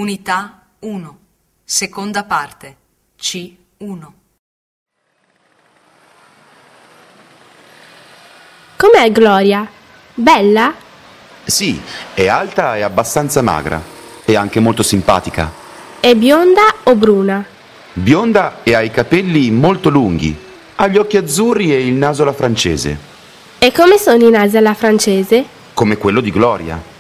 Unità 1. Seconda parte. C1. Com'è Gloria? Bella? Sì, è alta e abbastanza magra. E anche molto simpatica. È bionda o bruna? Bionda e ha i capelli molto lunghi. Ha gli occhi azzurri e il naso alla francese. E come sono i nasi alla francese? Come quello di Gloria.